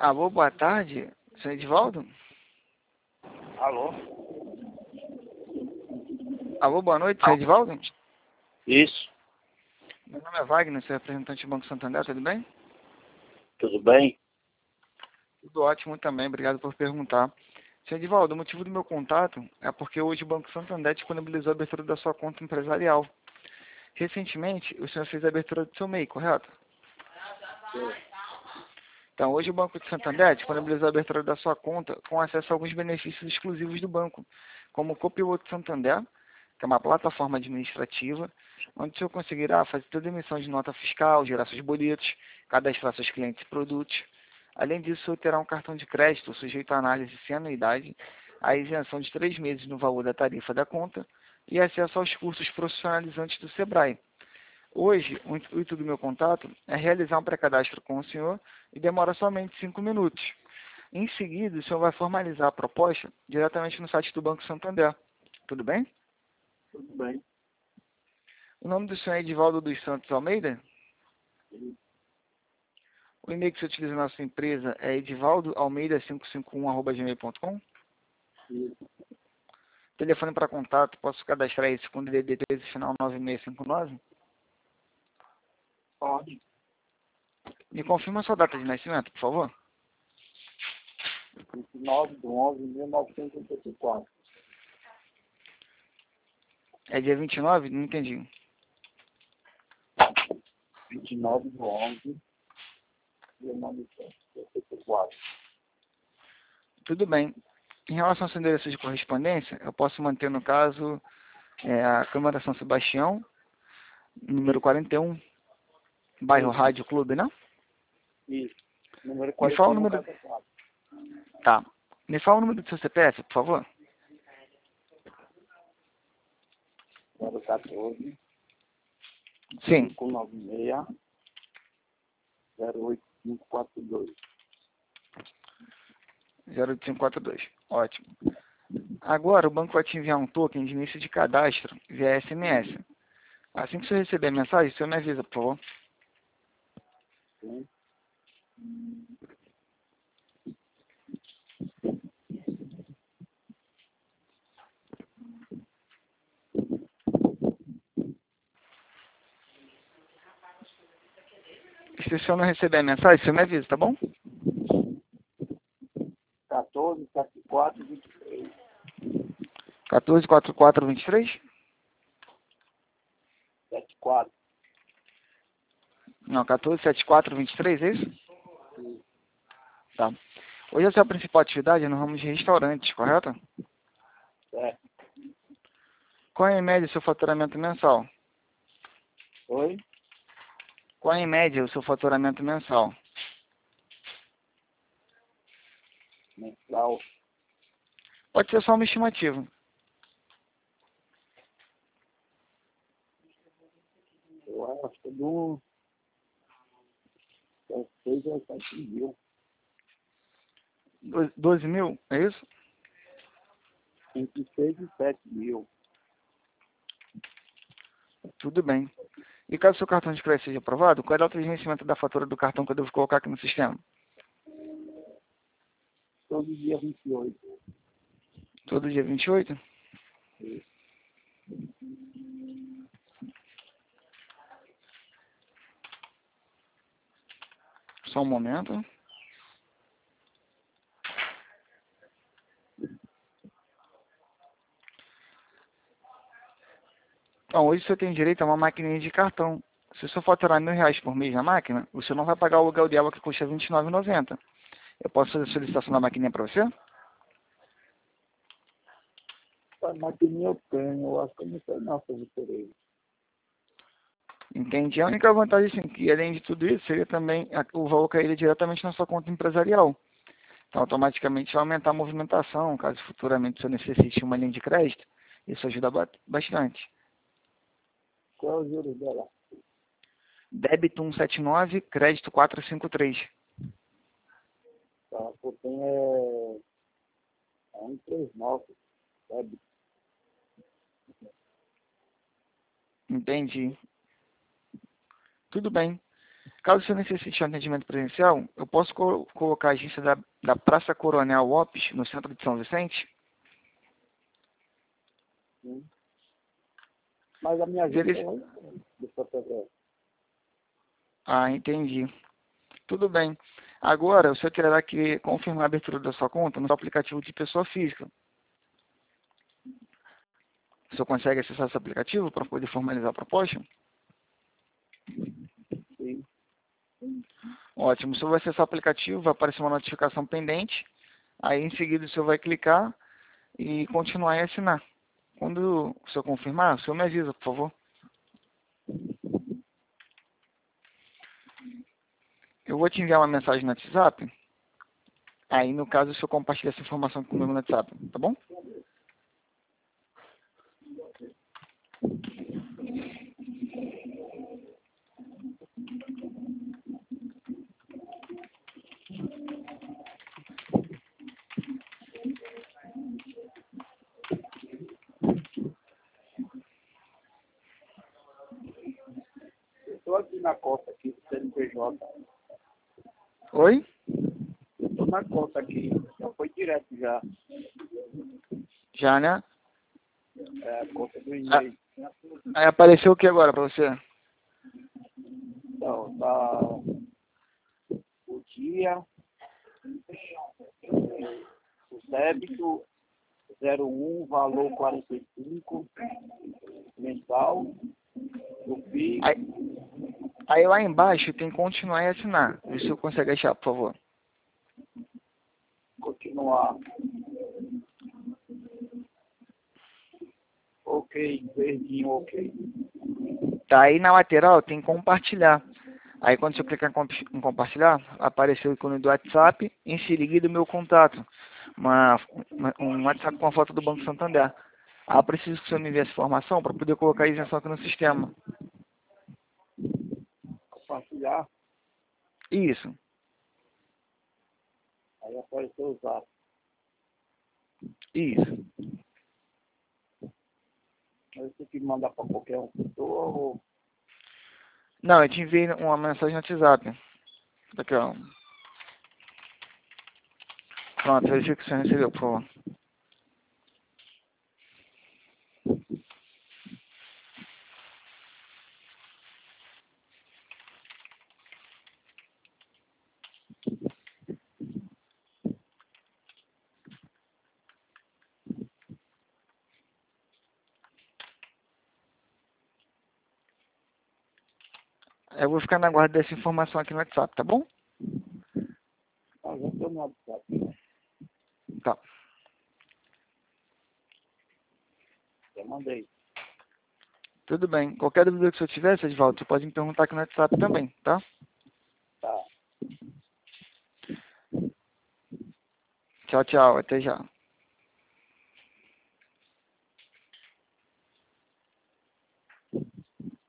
Alô, boa tarde. Senhor Edivaldo? Alô? Alô, boa noite, senhor Edivaldo? Isso, Meu nome é Wagner, sou representante do Banco Santander, tudo bem? tudo bem? Tudo ótimo também, obrigado por perguntar. Senhor Edivaldo, o motivo do meu contato é porque hoje o Banco Santander disponibilizou a abertura da sua conta empresarial. Recentemente, o senhor fez a abertura do seu MEI, correto? Então, hoje o Banco de Santander disponibilizou a abertura da sua conta com acesso a alguns benefícios exclusivos do banco, como o Copiloto Santander, que é uma plataforma administrativa, onde o senhor conseguirá fazer toda a emissão de nota fiscal, gerar seus boletos, cadastrar seus clientes e produtos. Além disso, o senhor terá um cartão de crédito sujeito à análise sem anuidade, a isenção de 3 meses no valor da tarifa da conta e acesso aos cursos profissionalizantes do SEBRAE. Hoje, o intuito do meu contato é realizar um pré-cadastro com o senhor e demora somente 5 minutos. Em seguida, o senhor vai formalizar a proposta diretamente no site do Banco Santander. Tudo bem? Tudo bem. O nome do senhor é Edivaldo dos Santos Almeida? O e-mail que você utiliza na sua empresa é edivaldoalmeida551@gmail.com? Telefone para contato, posso cadastrar esse com DDD 13 final 9659? Pode. Me confirma a sua data de nascimento, por favor. 29/11/1984. É dia 29? Não entendi. 29/11/1984. Tudo bem. Em relação ao seu endereço de correspondência, eu posso manter, no caso, a Câmara São Sebastião, número 41, bairro Rádio Clube, não? Isso. Número Me fala o 41, número... casa 4. Tá. Me fala o número do seu CPF, por favor. 014 Sim. 596 08542. 08542. Ótimo. Agora, o banco vai te enviar um token de início de cadastro via SMS. Assim que você receber a mensagem, você me avisa, por favor. Sim. Se você não receber a mensagem, você me avisa, tá bom? 14 74 23. 144423? 74. Não, 147423, é isso? Tá. Hoje a sua principal atividade é no ramo de restaurantes, correto? É. Qual é, em média, o seu faturamento mensal? Oi? Qual é, em média, o seu faturamento mensal? Mensal. Pode ser só uma estimativa. Eu acho que do 6 a 7 mil. 12 mil, é isso? Entre 6 e 7 mil. Tudo bem. E caso o seu cartão de crédito seja aprovado, qual é a data de vencimento da fatura do cartão que eu devo colocar aqui no sistema? Todo dia 28. Todo dia 28? Só um momento. Então, hoje você tem direito a uma maquininha de cartão. Se o senhor faturar R$ 1.000 por mês na máquina, o senhor não vai pagar o aluguel dela, que custa R$ 29,90. Eu posso fazer a solicitação da maquininha para você? A maquininha eu tenho. Eu acho que eu não sei não se eu terei. Entendi. A única vantagem, assim, que além de tudo isso, seria também o valor cair diretamente na sua conta empresarial. Então, automaticamente vai aumentar a movimentação, caso futuramente você necessite uma linha de crédito. Isso ajuda bastante. Qual é o juros dela? Débito 179, crédito 453. Tá, eu tenho 139, sabe? Entendi. Tudo bem. Caso você necessite de um atendimento presencial, eu posso colocar a agência da Praça Coronel Lopes, no centro de São Vicente? Sim. Mas a minha agência Veri- é de Santa André. Ah, entendi. Tudo bem. Agora, o senhor terá que confirmar a abertura da sua conta no seu aplicativo de pessoa física. O senhor consegue acessar esse aplicativo para poder formalizar a proposta? Sim. Ótimo. O senhor vai acessar o aplicativo, vai aparecer uma notificação pendente. Aí, em seguida, o senhor vai clicar e continuar e assinar. Quando o senhor confirmar, o senhor me avisa, por favor. Eu vou te enviar uma mensagem no WhatsApp. Aí, no caso, o senhor compartilha essa informação comigo no WhatsApp, tá bom? Eu estou aqui na conta aqui do CNPJ. Oi? Eu estou na conta aqui. Já foi direto já. Já, né? É a conta do e-mail. Aí apareceu o que agora para você? Então, tá o dia, o débito 01, valor 45, mensal, o PIX, Aí lá embaixo tem continuar e assinar. Vê se eu consegue achar, por favor. continuar. Ok, verdinho, ok. Tá aí na lateral tem compartilhar. Aí quando você clicar em compartilhar, apareceu o ícone do WhatsApp, em seguida o meu contato. Um WhatsApp com a foto do Banco Santander. Ah, eu preciso que o senhor me envie essa informação para poder colocar a isenção aqui no sistema. Compartilhar, Isso, aí apareceu o zap. isso. Aí você tem que mandar para qualquer uma pessoa ou Não, eu te enviei uma mensagem no WhatsApp. Aqui, ó. Pronto, verifica que você recebeu, por favor. Eu vou ficar na guarda dessa informação aqui no WhatsApp, tá bom? já estou no WhatsApp. Tá. Já mandei. Tudo bem. Qualquer dúvida que você tiver, Edvaldo, você pode me perguntar aqui no WhatsApp também, tá? Tá. Tchau, tchau. Até já.